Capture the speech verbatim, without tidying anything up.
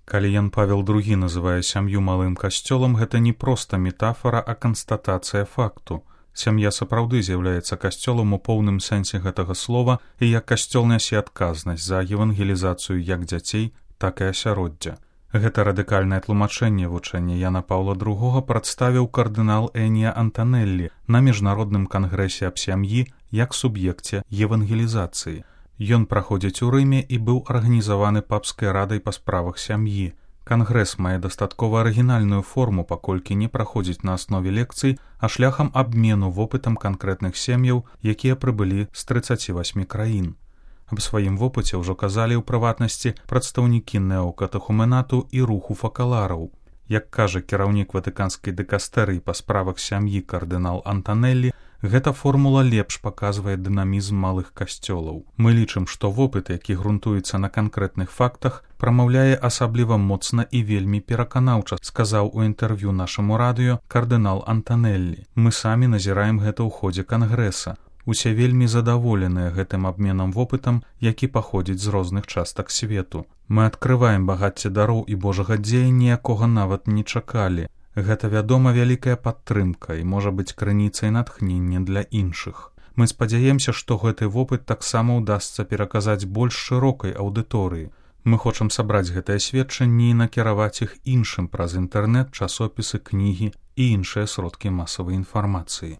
Калі Ян Павел другі называе сям'ю малым касцёлам, гэта не проста метафара, а канстатацыя факту. Сям'я сапраўды з'яўляецца касцёлам у поўным сэнсе гэтага слова, і як касцёл нясе адказнасць за евангелізацыю як дзяцей, так і асяроддзя. Гэта радыкальнае тлумачэнне вучэння Яна Паўла другога прадставіў кардынал Энія Антанеллі на міжнародным кангрэсе аб сям'і як суб'екце евангелізацыі. Ён праходзіць у Рыме і быў арганізаваны папскай радай па справах сям'і. Кангрэс мае дастаткова арыгінальную форму, паколькі не праходзіць на аснове лекцый, а шляхам абмену вопытам канкрэтных сем'яў, якія прыбылі з трыццаці васьмі краін. Аб сваім вопыце ўжо казалі ў прыватнасці прадстаўнікі неокатехуменату і руху факалараў. Як кажа кіраўнік ватыканскай дыкастэрыі па справах сям'і кардынал Антанеллі, гэта формула лепш паказвае дынамізм малых касцёлаў. Мы лічым, што вопыт, які грунтуецца на канкрэтных фактах, прамаўляе асабліва моцна і вельмі пераканаўча, сказаў у інтэрв'ю нашаму радыё кардынал Антанеллі. Мы самі назіраем гэта ў ходзе кангрэса. Усе вельмі задаволеныя гэтым абменам вопытам, які паходзіць з розных частак свету. Мы адкрываем багацце дароў і Божага дзеяння, якога нават не чакалі. Гэта, вядома, вялікая падтрымка і можа быць крыніцай натхнення для іншых. Мы спадзяемся, што гэты вопыт таксама ўдасца пераказаць больш шырокай аўдыторыі. Мы хочам сабраць гэтыя сведчанні і накіраваць іх іншым праз інтэрнэт, часопісы, кнігі і іншыя сродкі масавай інфармацыі.